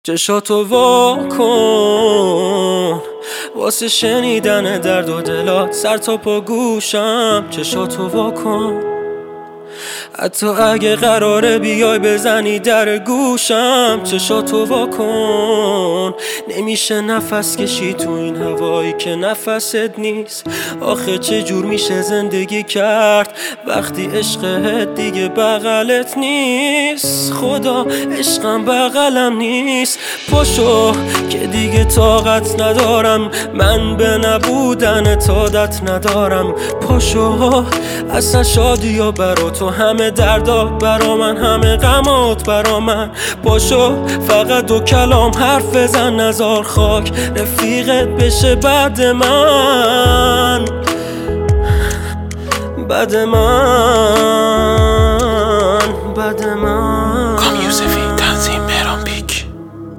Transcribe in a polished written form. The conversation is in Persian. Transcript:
چشاتو وا کن واسه شنیدن درد و دلات، سر تا پا گوشم. چشاتو وا کن حتی اگه قراره بیای بزنی در گوشم. چشاتو وا کن نمیشه نفس کشی تو این هوایی که نفست نیست. آخه چه جور میشه زندگی کرد وقتی عشقت دیگه بغلت نیست؟ خدا عشقم بغلم نیست. پاشو که دیگه طاقت ندارم، من به نبودن عادت ندارم. پاشو اصلا شادی و برا تو همه دردا برا من، همه غمات برا من. پاشو فقط دو کلام حرف بزن، نزار خاک رفیقت بشه بعد من، بعد من، بعد من.